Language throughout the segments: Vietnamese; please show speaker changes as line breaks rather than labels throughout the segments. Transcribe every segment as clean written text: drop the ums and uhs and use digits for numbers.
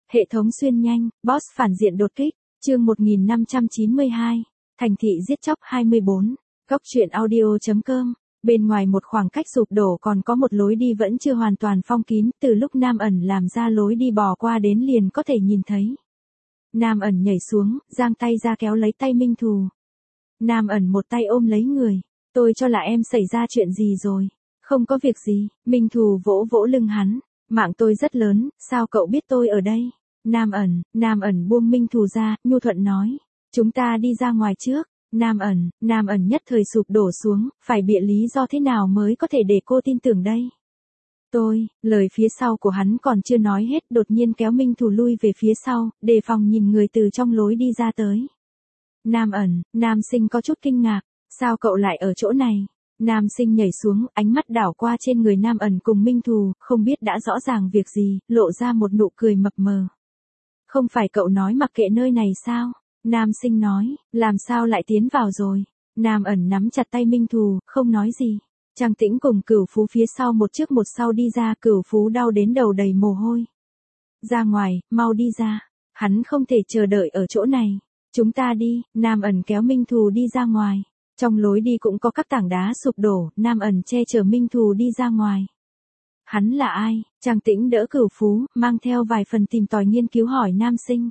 Hệ thống xuyên nhanh, boss phản diện đột kích, chương 1592, thành thị giết chóc 24, góc truyện audio.com. Bên ngoài một khoảng cách sụp đổ còn có một lối đi vẫn chưa hoàn toàn phong kín, từ lúc Nam ẩn làm ra lối đi bò qua đến liền có thể nhìn thấy. Nam ẩn nhảy xuống, giang tay ra kéo lấy tay Minh Thù. Nam ẩn một tay ôm lấy người, tôi cho là em xảy ra chuyện gì rồi. Không có việc gì, Minh Thù vỗ vỗ lưng hắn, mạng tôi rất lớn, sao cậu biết tôi ở đây? Nam ẩn buông Minh Thù ra, nhu thuận nói, chúng ta đi ra ngoài trước. Nam ẩn nhất thời sụp đổ xuống, phải bịa lý do thế nào mới có thể để cô tin tưởng đây? Lời phía sau của hắn còn chưa nói hết, đột nhiên kéo Minh Thù lui về phía sau, đề phòng nhìn người từ trong lối đi ra tới. Nam Sinh có chút kinh ngạc, sao cậu lại ở chỗ này? Nam Sinh nhảy xuống, ánh mắt đảo qua trên người Nam ẩn cùng Minh Thù, không biết đã rõ ràng việc gì, lộ ra một nụ cười mập mờ. Không phải cậu nói mặc kệ nơi này sao? Nam Sinh nói, làm sao lại tiến vào rồi? Nam ẩn nắm chặt tay Minh Thù, không nói gì. Trang Tĩnh cùng Cửu Phú phía sau một trước một sau đi ra, Cửu Phú đau đến đầu đầy mồ hôi. Ra ngoài, mau đi ra. Hắn không thể chờ đợi ở chỗ này. Chúng ta đi, Nam ẩn kéo Minh Thù đi ra ngoài. Trong lối đi cũng có các tảng đá sụp đổ, Nam ẩn che chở Minh Thù đi ra ngoài. Hắn là ai? Trang Tĩnh đỡ Cửu Phú, mang theo vài phần tìm tòi nghiên cứu hỏi Nam Sinh.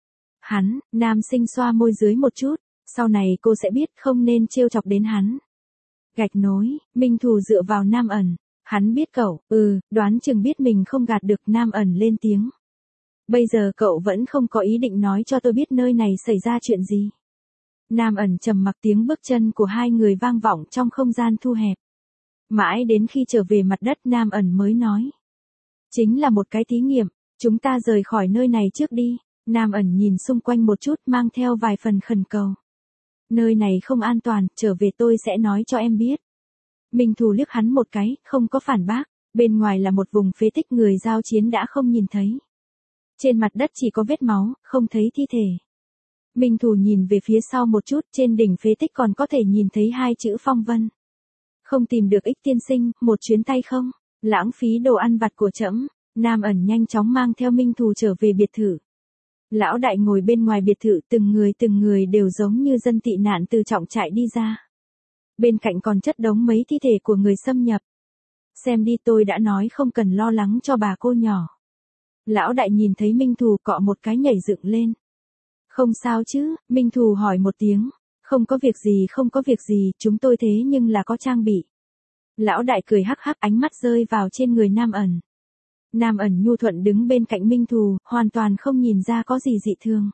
Nam Sinh xoa môi dưới một chút, sau này cô sẽ biết không nên trêu chọc đến hắn. Gạch nối, Minh Thù dựa vào Nam ẩn, hắn biết cậu, đoán chừng biết mình không gạt được. Nam ẩn lên tiếng. Bây giờ cậu vẫn không có ý định nói cho tôi biết nơi này xảy ra chuyện gì. Nam ẩn trầm mặc, tiếng bước chân của hai người vang vọng trong không gian thu hẹp. Mãi đến khi trở về mặt đất Nam ẩn mới nói. Chính là một cái thí nghiệm, chúng ta rời khỏi nơi này trước đi. Nam ẩn nhìn xung quanh một chút, mang theo vài phần khẩn cầu. Nơi này không an toàn, trở về tôi sẽ nói cho em biết. Minh Thù liếc hắn một cái, không có phản bác. Bên ngoài là một vùng phế tích, người giao chiến đã không nhìn thấy. Trên mặt đất chỉ có vết máu, không thấy thi thể. Minh Thù nhìn về phía sau một chút, trên đỉnh phế tích còn có thể nhìn thấy hai chữ Phong Vân. Không tìm được Ích tiên sinh, một chuyến tay không? Lãng phí đồ ăn vặt của trẫm. Nam ẩn nhanh chóng mang theo Minh Thù trở về biệt thự. Lão đại ngồi bên ngoài biệt thự, từng người đều giống như dân tị nạn từ trọng trại đi ra. Bên cạnh còn chất đống mấy thi thể của người xâm nhập. Xem đi, tôi đã nói không cần lo lắng cho bà cô nhỏ. Lão đại nhìn thấy Minh Thù cọ một cái nhảy dựng lên. Không sao chứ? Minh Thù hỏi một tiếng. Không có việc gì, chúng tôi thế nhưng là có trang bị. Lão đại cười hắc hắc, ánh mắt rơi vào trên người Nam ẩn. Nam ẩn nhu thuận đứng bên cạnh Minh Thù, hoàn toàn không nhìn ra có gì dị thường.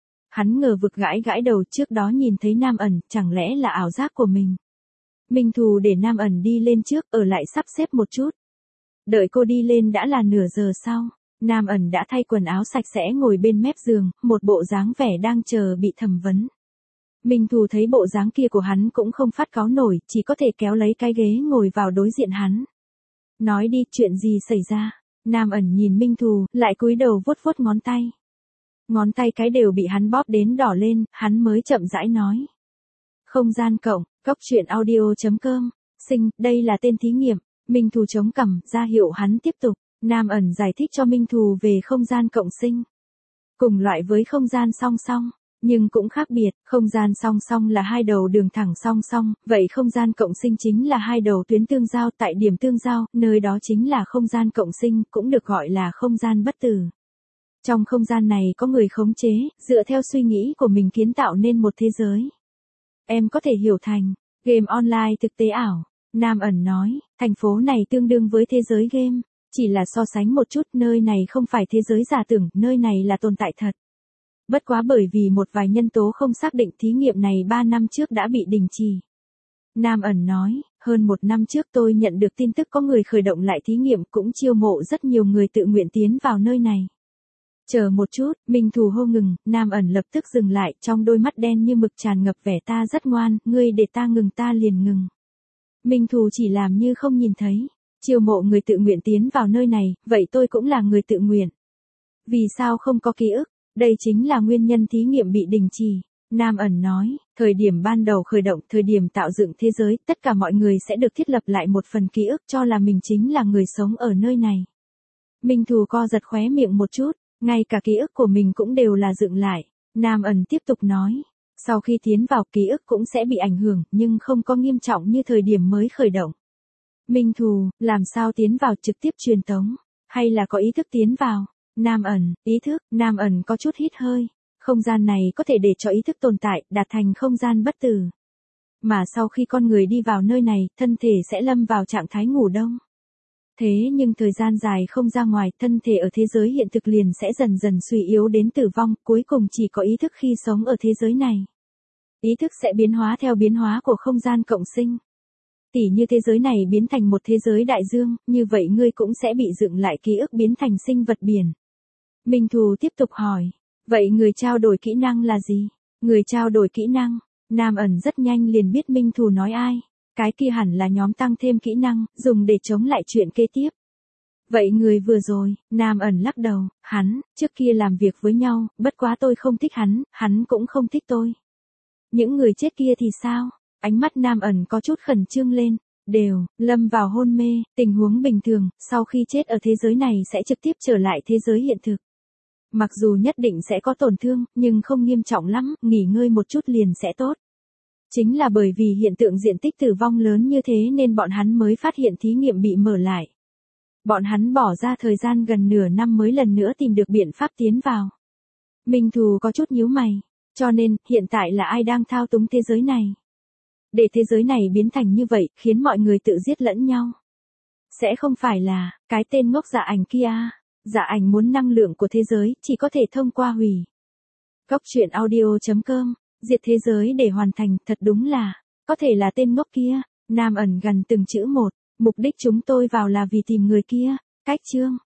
Hắn ngờ vực gãi đầu, trước đó nhìn thấy Nam ẩn, chẳng lẽ là ảo giác của mình. Minh Thù để Nam ẩn đi lên trước, ở lại sắp xếp một chút. Đợi cô đi lên đã là nửa giờ sau. Nam ẩn đã thay quần áo sạch sẽ ngồi bên mép giường, một bộ dáng vẻ đang chờ bị thẩm vấn. Minh Thù thấy bộ dáng kia của hắn cũng không phát cáu nổi, chỉ có thể kéo lấy cái ghế ngồi vào đối diện hắn. Nói đi, chuyện gì xảy ra? Nam ẩn nhìn Minh Thù, lại cúi đầu vuốt ngón tay. Ngón tay cái đều bị hắn bóp đến đỏ lên, hắn mới chậm rãi nói. Không gian cộng, góc truyện audio.com. Sinh, đây là tên thí nghiệm. Minh Thù chống cằm, ra hiệu hắn tiếp tục. Nam ẩn giải thích cho Minh Thù về không gian cộng sinh. Cùng loại với không gian song song, nhưng cũng khác biệt. Không gian song song là hai đầu đường thẳng song song, vậy không gian cộng sinh chính là hai đầu tuyến tương giao. Tại điểm tương giao, nơi đó chính là không gian cộng sinh, cũng được gọi là không gian bất tử. Trong không gian này có người khống chế, dựa theo suy nghĩ của mình kiến tạo nên một thế giới. Em có thể hiểu thành game online thực tế ảo. Nam ẩn nói, thành phố này tương đương với thế giới game. Chỉ là so sánh một chút, nơi này không phải thế giới giả tưởng, nơi này là tồn tại thật. Bất quá bởi vì một vài nhân tố không xác định, thí nghiệm này 3 năm trước đã bị đình chỉ. Nam ẩn nói, hơn 1 năm trước tôi nhận được tin tức có người khởi động lại thí nghiệm, cũng chiêu mộ rất nhiều người tự nguyện tiến vào nơi này. Chờ một chút, Minh Thù hô ngừng, Nam ẩn lập tức dừng lại, trong đôi mắt đen như mực tràn ngập vẻ ta rất ngoan, ngươi để ta ngừng ta liền ngừng. Minh Thù chỉ làm như không nhìn thấy. Chiêu mộ người tự nguyện tiến vào nơi này, vậy tôi cũng là người tự nguyện. Vì sao không có ký ức? Đây chính là nguyên nhân thí nghiệm bị đình chỉ. Nam ẩn nói, thời điểm ban đầu khởi động, thời điểm tạo dựng thế giới, tất cả mọi người sẽ được thiết lập lại một phần ký ức cho là mình chính là người sống ở nơi này. Minh Thù co giật khóe miệng một chút, Ngay cả ký ức của mình cũng đều là dựng lại. Nam ẩn tiếp tục nói. Sau khi tiến vào ký ức cũng sẽ bị ảnh hưởng nhưng không có nghiêm trọng như thời điểm mới khởi động. Minh Thù, làm sao tiến vào trực tiếp truyền tống? Hay là có ý thức tiến vào? Nam ẩn, ý thức, Nam ẩn có chút hít hơi. Không gian này có thể để cho ý thức tồn tại, đạt thành không gian bất tử. Mà sau khi con người đi vào nơi này, thân thể sẽ lâm vào trạng thái ngủ đông. Thế nhưng thời gian dài không ra ngoài, thân thể ở thế giới hiện thực liền sẽ dần dần suy yếu đến tử vong, cuối cùng chỉ có ý thức khi sống ở thế giới này. Ý thức sẽ biến hóa theo biến hóa của không gian cộng sinh. Tỉ như thế giới này biến thành một thế giới đại dương, như vậy ngươi cũng sẽ bị dựng lại ký ức biến thành sinh vật biển. Minh Thù tiếp tục hỏi, vậy người trao đổi kỹ năng là gì? Người trao đổi kỹ năng, Nam ẩn rất nhanh liền biết Minh Thù nói ai. Cái kia hẳn là nhóm tăng thêm kỹ năng, dùng để chống lại chuyện kế tiếp. Vậy người vừa rồi, Nam ẩn lắc đầu, hắn, trước kia làm việc với nhau, bất quá tôi không thích hắn cũng không thích tôi. Những người chết kia thì sao? Ánh mắt Nam ẩn có chút khẩn trương lên, đều, lâm vào hôn mê, tình huống bình thường, sau khi chết ở thế giới này sẽ trực tiếp trở lại thế giới hiện thực. Mặc dù nhất định sẽ có tổn thương, nhưng không nghiêm trọng lắm, nghỉ ngơi một chút liền sẽ tốt. Chính là bởi vì hiện tượng diện tích tử vong lớn như thế nên bọn hắn mới phát hiện thí nghiệm bị mở lại. Bọn hắn bỏ ra thời gian gần nửa năm mới lần nữa tìm được biện pháp tiến vào. Minh Thù có chút nhíu mày, cho nên hiện tại là ai đang thao túng thế giới này? Để thế giới này biến thành như vậy, khiến mọi người tự giết lẫn nhau. Sẽ không phải là, cái tên ngốc Dạ Ảnh kia. Dạ Ảnh muốn năng lượng của thế giới, chỉ có thể thông qua hủy. Cốc truyện audio.com, diệt thế giới để hoàn thành, thật đúng là, có thể là tên ngốc kia. Nam ẩn gần từng chữ một, mục đích chúng tôi vào là vì tìm người kia. Cách chương.